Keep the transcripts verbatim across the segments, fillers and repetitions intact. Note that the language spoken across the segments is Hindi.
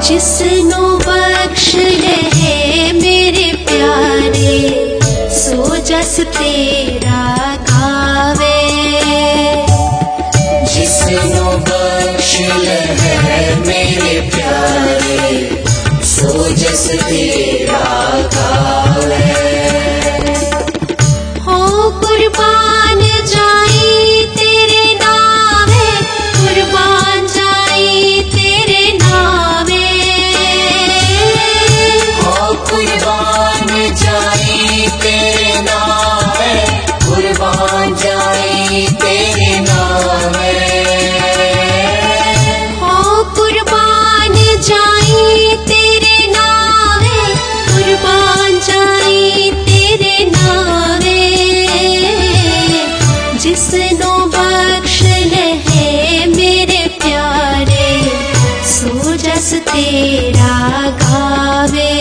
जिसनो बख्श रहे मेरे प्यारे, सो जस तेरा गावे। जिसनो बख्श रहे मेरे प्यारे, सो जस तेरा गावे। हो कुर्बान जाई तेरे नावे, कुर्बान जाई तेरे नावे। हो कुर्बान जाई तेरे नावे, कुर्बान जाई तेरे नावे। हो कुर्बान जाई तेरे नावे, कुर्बान जाई तेरे नावे। जिसनो बख्श रहे मेरे प्यारे, सो जस तेरा गावे।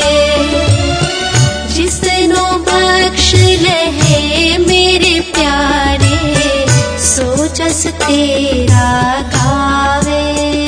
जिसनो बख्श रहे मेरे प्यारे, सो जस तेरा गावे।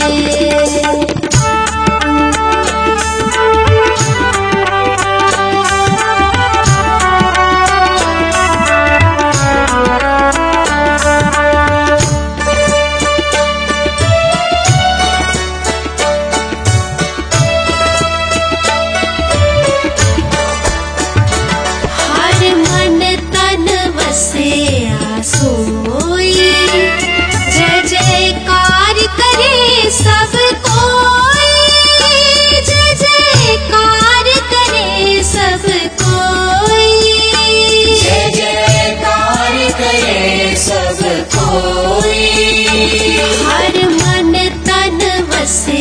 हर मन तन वसे सोई, जय जयकार करे सब कोई। जय जयकार करे सब कोई। जय जयकार करे सब कोई। हर मन तन वसे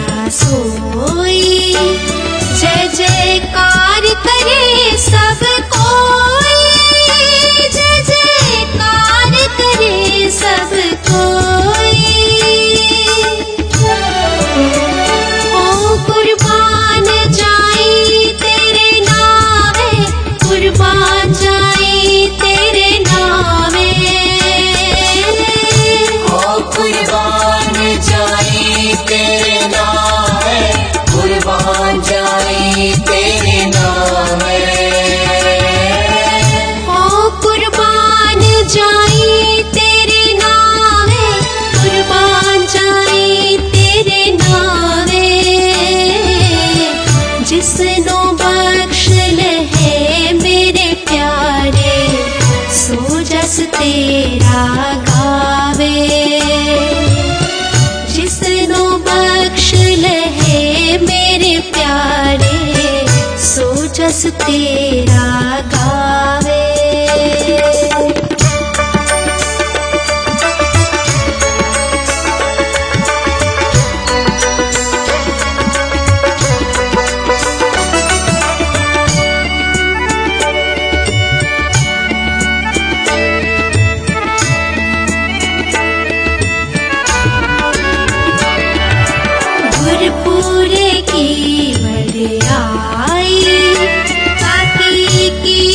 सोई, जय जयकार करे सब कोई। जय जयकार करे सब कोई। ओ कुर्बान जाई तेरे नावे, कुर्बान जाई तेरे नावे। हो कुर्बान जाई तेरे नावे, कुर्बान जाई तेरे नावे। हो कुर्बान जाई तेरे नावे, कुर्बान जाई तेरे नावे। जिसनो बख्श रहे मेरे प्यारे, सो जस तेरा गावे। जिसनो बख्श रहे मेरे प्यारे, सो जस तेरा गावे। गुरपुरे की बड़ाई, काकी की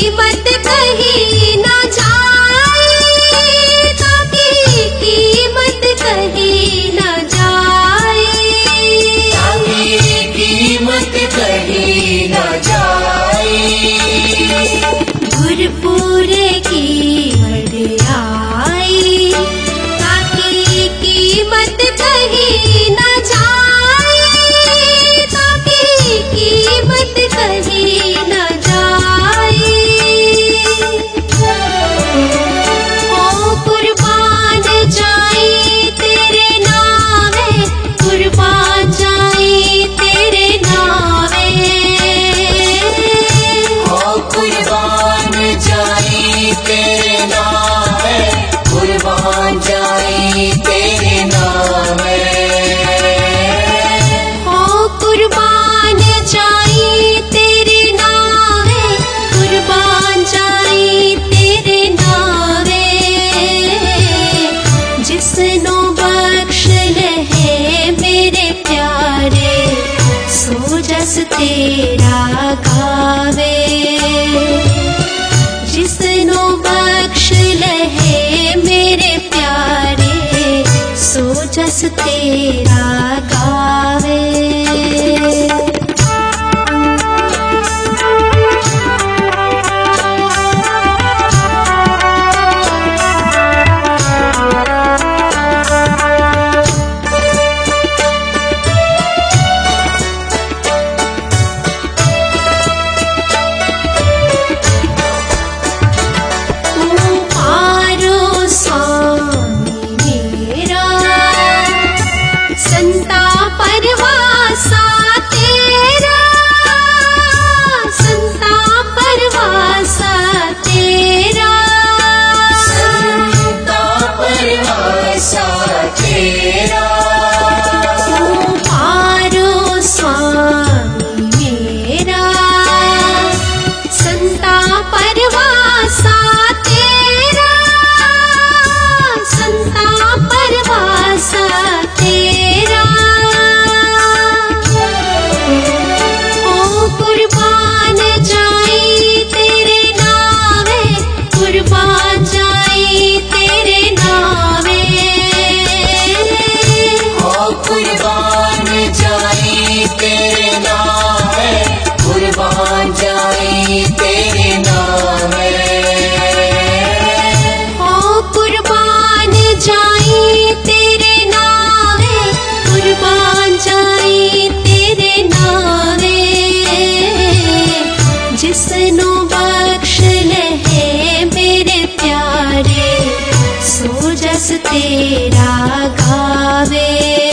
जस तेरा गावे।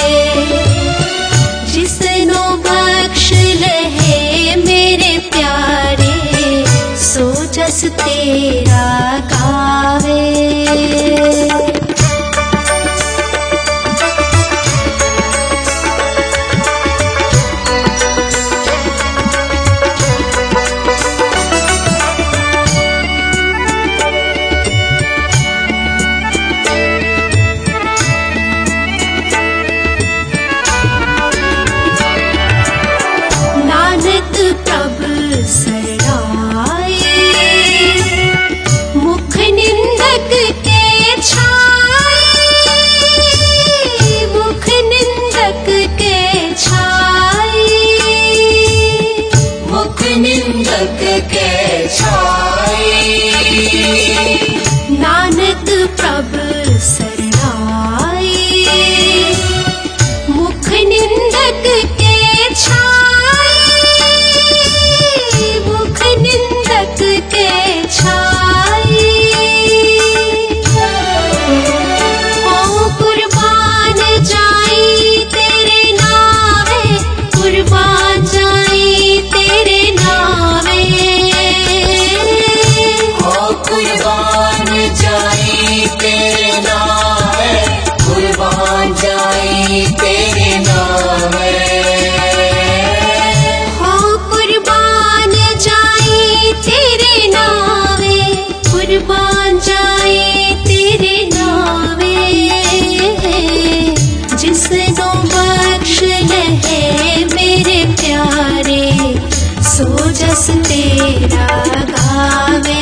जिसनो बख्श लहे मेरे प्यारे, सो जस तेरा गावे। मुख निंदक के छाए, मुख निंदक के छाए, मुख निंदक के छाए। नानक प्रभु सरनाए, मुख निंदक के छाए, मुख निंदक के छाए। हो कुर्बान जाई तेरे नावे, कुर्बान जाई तेरे नावे। हो कुर्बान जाई तेरे नावे, कुर्बान जाई तेरे नावे। हो कुर्बान जाई तेरे नावे, कुर्बान जाई तेरे नावे। जिसनो बख्श लहे मेरे प्यारे, सो जस तेरा गावे,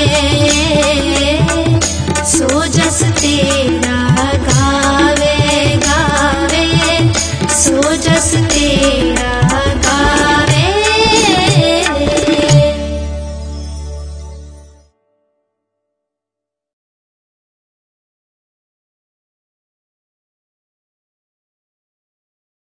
सो जस तेरा गावे गावे, सो जस